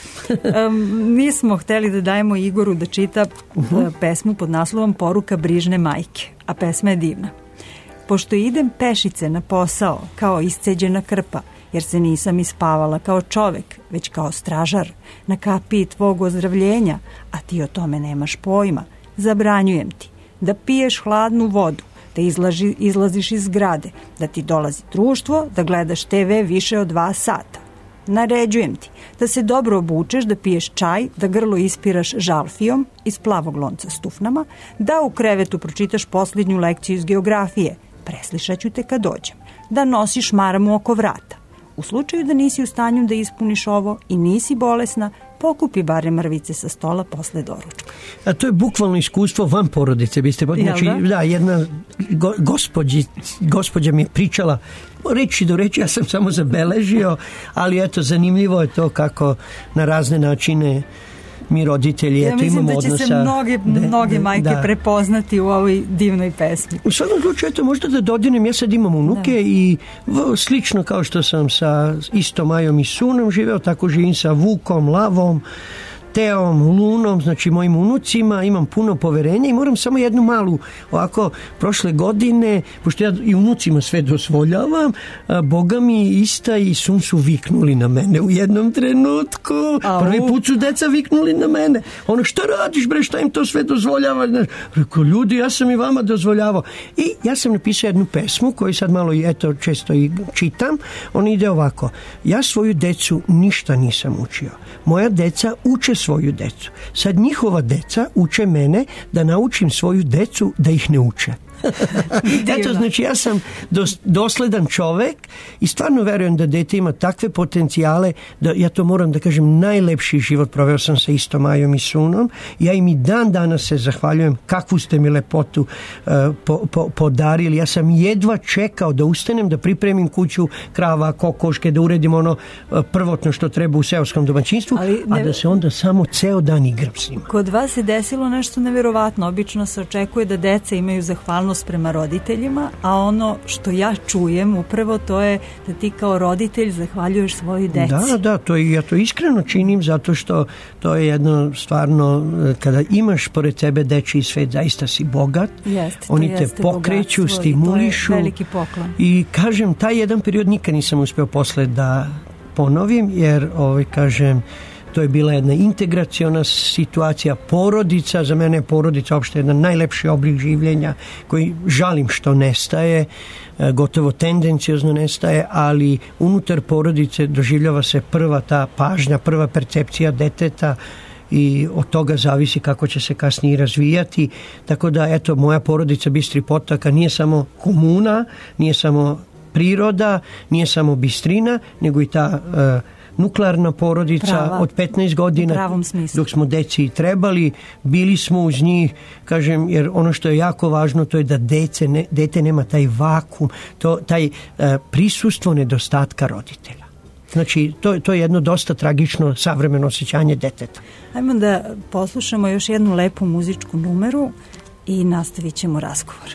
um, mi smo hteli da dajemo Igoru da čita uh-huh. pesmu pod naslovom Poruka brižne majke, a pesma je divna. Pošto idem pešice na posao kao isceđena krpa, jer se nisam ispavala kao čovek, već kao stražar, na kapiji tvog ozdravljenja, a ti o tome nemaš pojma. Zabranjujem ti da piješ hladnu vodu, da izlaži, izlaziš iz zgrade, da ti dolazi društvo, da gledaš te ve više od dva sata. Naređujem ti da se dobro obučeš, da piješ čaj, da grlo ispiraš žalfijom iz plavog lonca s tufnama, da u krevetu pročitaš posljednju lekciju iz geografije, preslišat ću te kad dođem, da nosiš maramu oko vrata. U slučaju da nisi u stanju da ispuniš ovo i nisi bolesna, pokupi bare mrvice sa stola posle doručka. A to je bukvalno iskustvo van porodice. Biste, znači, da? da, jedna go, gospođi, gospođa mi je pričala reći do reći, ja sam samo zabeležio, ali eto, zanimljivo je to kako na razne načine mi roditelji, ja eto, imamo odnosa. Ja mislim da će se mnoge, de, mnoge de, majke da. prepoznati u ovoj divnoj pesmi. U svakom slučaju, eto, možda da dodinem, ja sad imam unuke da. i v, slično kao što sam sa isto Majom i Sunom živeo, tako živim sa Vukom, Lavom, Teom, Lunom, znači mojim unucima, imam puno poverenja i moram samo jednu malu, ovako, prošle godine, pošto ja i unucima sve dozvoljavam, a, Boga mi Ista i Sun su viknuli na mene u jednom trenutku. Au. Prvi put su deca viknuli na mene. Ono, šta radiš bre, šta im to sve dozvoljava? Rekao, ljudi, ja sam i vama dozvoljavao. I ja sam napisao jednu pesmu koju sad malo, eto, često i čitam. Ona ide ovako. Ja svoju decu ništa nisam učio. Moja deca uče svoju decu. Sad njihova deca uče mene da naučim svoju decu da ih ne uče. Eto, znači ja sam dos, dosledan čovek i stvarno verujem da dete ima takve potencijale da ja to moram da kažem, najlepši život proveo sam sa isto Majom i Sunom. Ja im i dan danas se zahvaljujem kakvu ste mi lepotu uh, po, po, podarili. Ja sam jedva čekao da ustanem, da pripremim kuću, krava, kokoške, da uredim ono uh, prvotno što treba u seoskom domaćinstvu, ali ne... a da se onda samo ceo dan igram s njima. Kod vas je desilo nešto neverovatno. Obično se očekuje da deca imaju zahvalnost prema roditeljima, a ono što ja čujem upravo to je da ti kao roditelj zahvaljuješ svojoj deci. Da, da, to je, ja to iskreno činim zato što to je jedno stvarno, kada imaš pored sebe dečiji svet, zaista si bogat. Jeste, oni te pokreću, stimulišu. To je veliki poklon. I kažem, taj jedan period nikad nisam uspeo posle da ponovim, jer ovaj, kažem, to je bila jedna integraciona situacija, porodica, za mene je porodica uopšte jedan najlepši oblik življenja koji žalim što nestaje, gotovo tendenciozno nestaje, ali unutar porodice doživljava se prva ta pažnja, prva percepcija deteta i od toga zavisi kako će se kasnije razvijati. Tako da, eto, moja porodica Bistri Potoka nije samo komuna, nije samo priroda, nije samo bistrina, nego i ta uh, nuklearna porodica Prava, od petnaest godina dok smo deci trebali, bili smo uz njih, kažem, jer ono što je jako važno to je da dece ne, dete nema taj vakum, to, taj uh, prisustvo nedostatka roditelja. Znači, to, to je jedno dosta tragično savremeno osjećanje deteta. Ajmo da poslušamo još jednu lepu muzičku numeru i nastavit ćemo razgovor.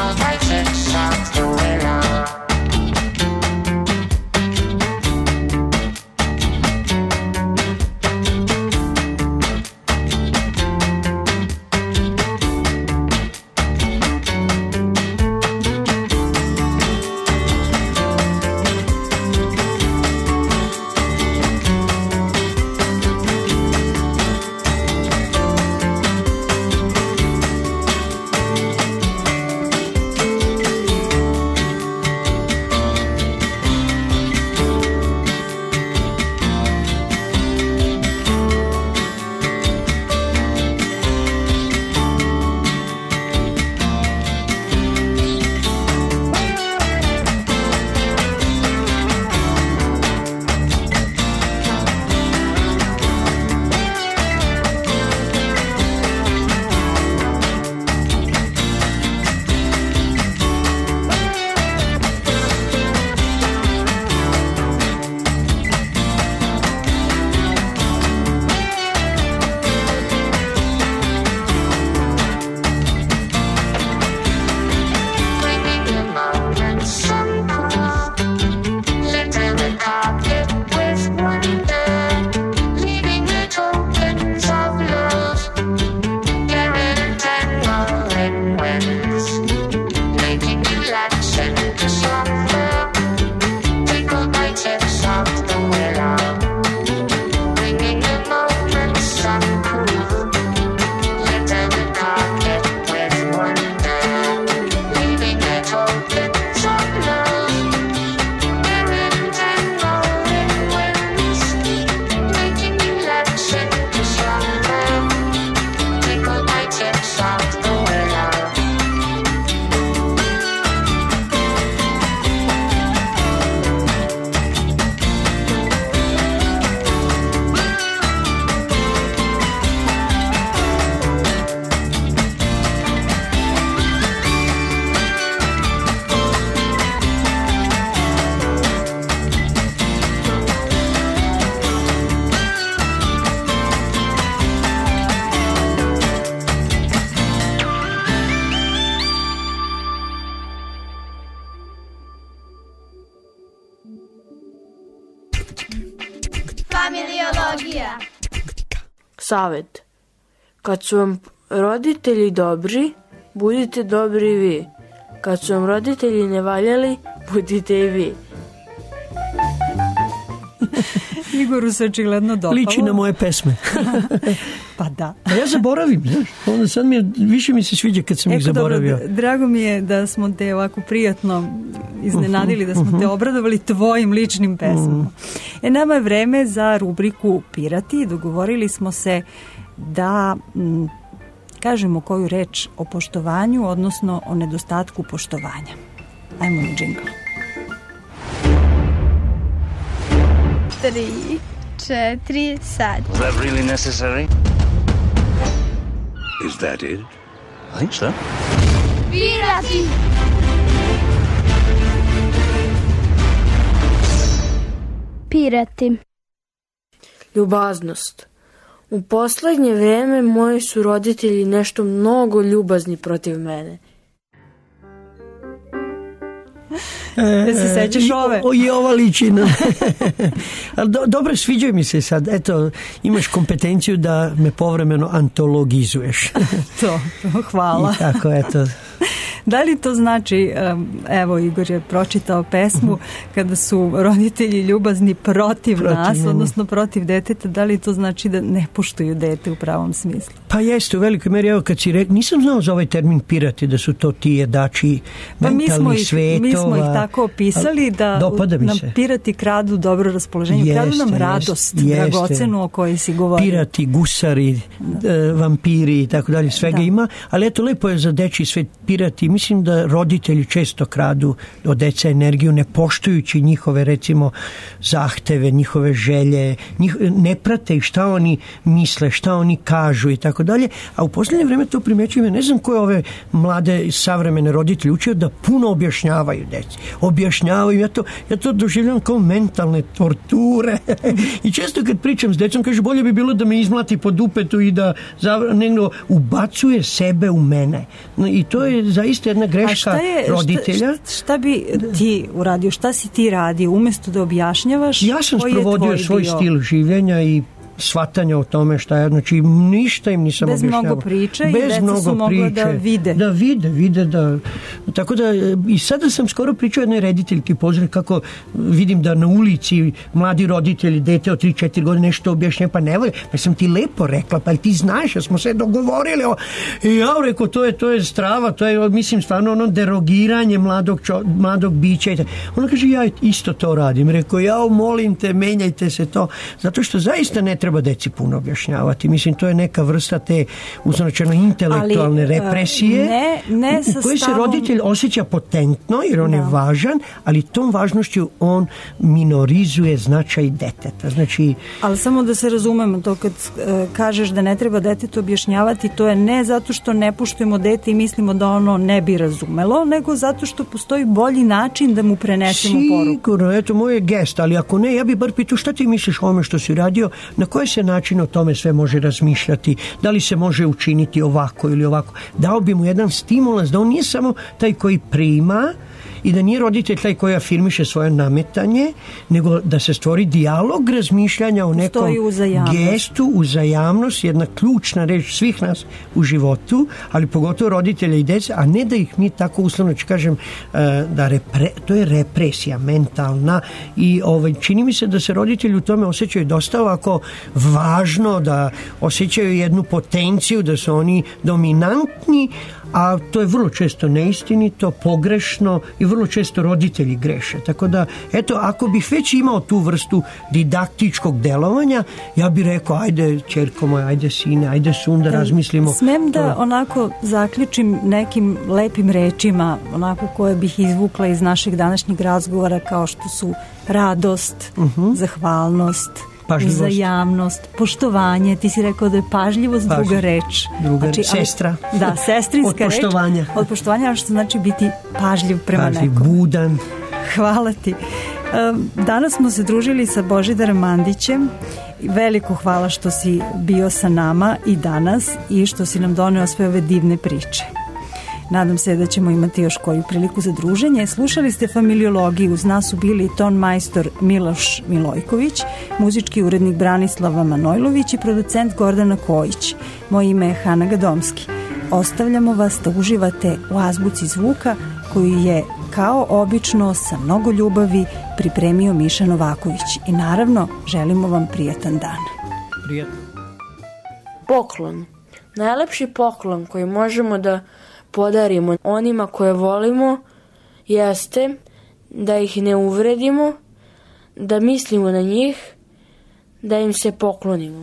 Familiologija. Savet. Kad su vam roditelji dobri, budite dobri i vi. Kad su vam roditelji ne valjali, budite i vi. Igoru se očigledno dopalo. Liči na moje pesme. Pa da. A ja zaboravim, znaš. Onda sad mi je, više mi se sviđa kad sam Eko, ih zaboravio. Dobro, drago mi je da smo te ovako prijatno iznenadili, da smo te obradovali tvojim ličnim pesmama. E, nama je vreme za rubriku Pirati. Dogovorili smo se da m, kažemo koju reč o poštovanju, odnosno o nedostatku poštovanja. Ajmo na džingl. Tri, četiri, sad. Is that really necessary? Is that it? I think so. Pirati! Pirati. Ljubaznost. U poslednje vreme moji su roditelji nešto mnogo ljubazni protiv mene. E, se sećaš ove? O, je ova ličina. Ali do, dobro, sviđaju mi se sad. Eto, imaš kompetenciju da me povremeno antologizuješ. To, hvala. I tako, eto. Da li to znači, evo Igor je pročitao pesmu, kada su roditelji ljubazni protiv, protiv nas, mene. Odnosno protiv deteta, da li to znači da ne poštuju dete u pravom smislu? Pa jeste, u velikoj meri, evo kad si rekao, nisam znao za ovaj termin pirati, da su to ti jedači pa mentalnih mi svetova. Mi smo ih tako opisali da nam se. pirati kradu dobro raspoloženje, jeste, kradu nam radost, jeste, dragocenu o kojoj si govorio. Pirati, gusari, da. vampiri i tako dalje, svega da. ima, ali eto, lepo je za dečiji svet pirati. Mislim da roditelji često kradu od deca energiju, ne poštujući njihove, recimo, zahteve, njihove želje, njih, ne prate ih šta oni misle, šta oni kažu i tako dalje, a u posljednje vreme to primećujem, ne znam koje ove mlade savremene roditelji učio da puno objašnjavaju deci. Objašnjavaju, ja to, ja to doživljam kao mentalne torture. I često kad pričam s decom, kaže, bolje bi bilo da me izmlati po dupetu i da zavra, nego ubacuje sebe u mene. I to je zaista jeste jedna greška je, roditelja. Šta, šta bi ti uradio, šta si ti radio umjesto da objašnjavaš? Ja sam koji sprovodio svoj bio? stil življenja i shvatanja o tome šta je, znači ništa im nisam bez objašnjavao. Mnogo priče bez i deca su mogla da vide. Da vide, vide da, tako da i sada sam skoro pričao jednoj rediteljki pozdrav kako vidim da na ulici mladi roditelji, dete od tri četiri godine nešto objašnjava, pa ne voli, pa sam ti lepo rekla, pa ti znaš, ja smo se dogovorili o... i ja rekao, to je, to je strava, to je, mislim, stvarno ono derogiranje mladog, čo, mladog bića. Ona kaže, ja isto to radim. Rekao, ja molim te, menjajte se to, zato što zaista ne treba deci puno objašnjavati. Mislim, to je neka vrsta te uzračeno intelektualne ali, represije ne, ne u kojoj se roditelj osjeća potentno jer on da. je važan, ali tom važnošću on minorizuje značaj deteta. Znači, ali samo da se razumemo, to kad e, kažeš da ne treba detetu objašnjavati, to je ne zato što ne poštujemo dete i mislimo da ono ne bi razumelo, nego zato što postoji bolji način da mu prenesemo poruku. Sigurno, eto, moj je gest, ali ako ne, ja bi bar pitao šta ti misliš o ome što si radio, na koji se način o tome sve može razmišljati, da li se može učiniti ovako ili ovako. Dao bi mu jedan stimulans da on nije samo taj koji prima i da nije roditelj taj koji afirmiše svoje nametanje, nego da se stvori dijalog razmišljanja o nekom uzajamnost. gestu, uzajamnost, jedna ključna reč svih nas u životu, ali pogotovo roditelja i dece, a ne da ih mi tako uslovno ću kažem da repre, to je represija mentalna i ovaj, čini mi se da se roditelji u tome osjećaju dosta ovako važno, da osjećaju jednu potenciju, da su oni dominantni, a to je vrlo često neistinito, pogrešno i vrlo često roditelji greše. Tako da, eto, ako bih već imao tu vrstu didaktičkog delovanja, ja bih rekao, ajde, ćerko moja, ajde, sine, ajde, sunda, razmislimo. Smem da to... onako zaključim nekim lepim rečima, onako koje bih izvukla iz našeg današnjeg razgovora, kao što su radost, uh-huh. zahvalnost, pažljivost, uzajamnost, poštovanje. Ti si rekao da je pažljivost Pažljiv. druga reč. Druga znači, sestra. Ali, da, sestrinska od poštovanja. reč. Od poštovanja, što znači biti pažljiv prema pažljiv, nekom. budan. Hvala ti. Danas smo se družili sa Božidarom Mandićem. Veliko hvala što si bio sa nama i danas i što si nam doneo sve ove divne priče. Nadam se da ćemo imati još koju priliku za druženje. Slušali ste Familiologiju, uz nas su bili ton majstor Miloš Milojković, muzički urednik Branislava Manojlović i producent Gordana Kojić. Moje ime je Hana Gadomski. Ostavljamo vas da uživate u azbuci zvuka koju je kao obično sa mnogo ljubavi pripremio Miša Novaković. I naravno, želimo vam prijetan dan. Prijetan. Poklon. Najlepši poklon koji možemo da podarimo onima koje volimo jeste da ih ne uvredimo, da mislimo na njih, da im se poklonimo.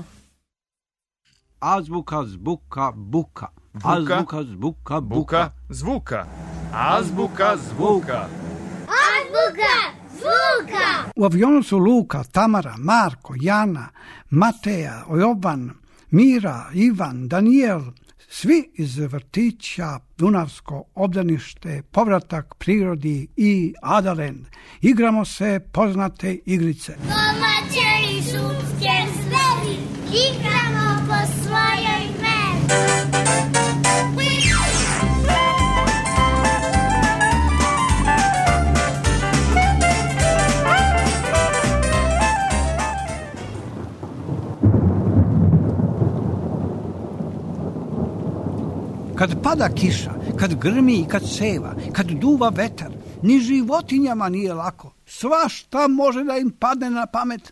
Azbuka zbuka buka. Azbuka zbuka buka. Zvuka. Azbuka zvuka. Azbuka zvuka. U avionu su Luka, Tamara, Marko, Jana, Mateja, Jovan, Mira, Ivan, Daniel, svi iz vrtića Dunavsko obdanište, povratak prirodi i Adaland. Igramo se poznate igrice. Domaće i šumske zveri, igramo po svojoj meri. Kad pada kiša, kad grmi i kad seva, kad duva vetar, ni životinjama nije lako. Svašta može da im padne na pamet.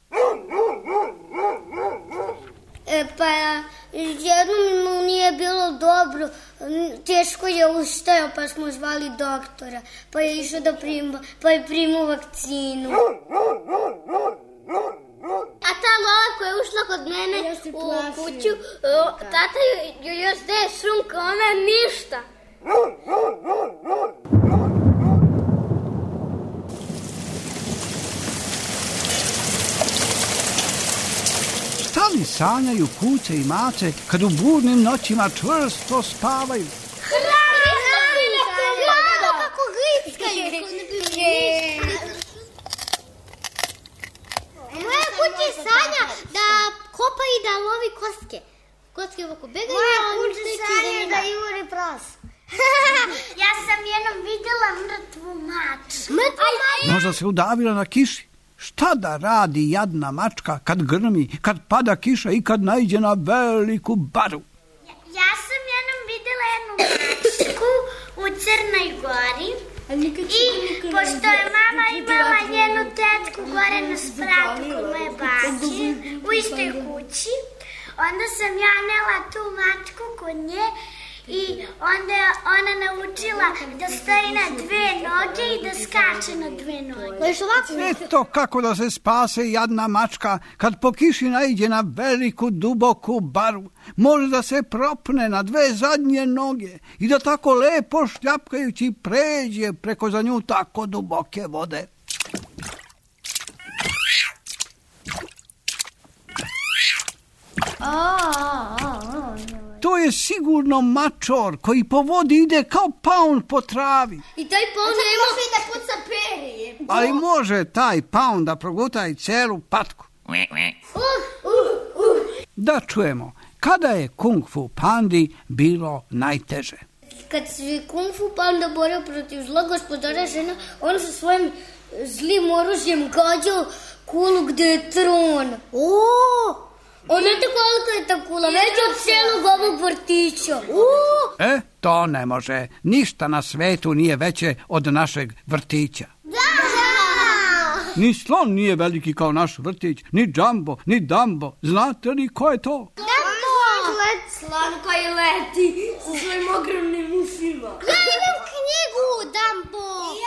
E, pa jednom mu nije bilo dobro, teško je ustajao, pa smo zvali doktora, pa je išao da prima, pa je primao vakcinu. A ta lova koja je ušla kod mene u kuću, tata ju još daje šunka, ona ništa. Šta li sanjaju kuce i mace kad u burnim noćima čvrsto spavaju? Hrana, hrana, hrana, kako grickaju. Moja kuća sanja da kopa i da lovi kostke. Kostke ovako begaju. Moja kuća sanja da juri pras. Ja Možda se udavila na kiši. Šta da radi jadna mačka kad grmi, kad pada kiša i kad naiđe na veliku baru? Ja sam jednom videla jednu mačku u Crnoj Gori i pošto je mama imala njenu tetku gore na spratu kod moje bake u istoj kući, onda sam ja nela tu mačku kod nje i onda je ona naučila da stoji na dve noge i da skače na dve noge. Eto kako da se spase jadna mačka kad po kiši naiđe na veliku duboku baru. Može da se propne na dve zadnje noge i da tako lepo šljapkajući pređe preko za nju tako duboke vode. To je sigurno mačor koji po vodi ide kao paun po travi. I taj paun ne može da puca perje. Ali može taj paun da proguta i celu patku. Da čujemo, kada je Kung Fu Pandi bilo najteže? Kad se Kung Fu Panda borio protiv zla gospodara žena, on sa svojim zlim oružjem gađao kulu gde je tron. O! Ono je koliko je ta kula, već od celog ovog vrtića. Uh! E, to ne može. Ništa na svetu nije veće od našeg vrtića. Da! Ni slon nije veliki kao naš vrtić, ni Jumbo, ni Dumbo. Znate li ko je to? Dumbo! Slon koji leti sa svojim ogromnim ušima. Ja imam knjigu Dumbo!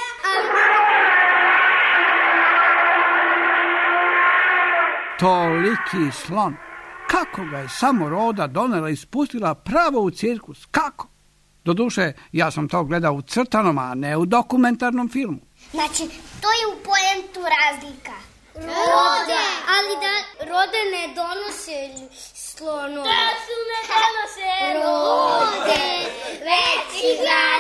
Toliki slon. Kako ga je samo Roda donela i spustila pravo u cirkus? Kako? Doduše, ja sam to gledao u crtanom, a ne u dokumentarnom filmu. Znači, to je u poentu razlika. Rode! Ali da Rode ne donose slonu. Da su ne donose Rode, već igra.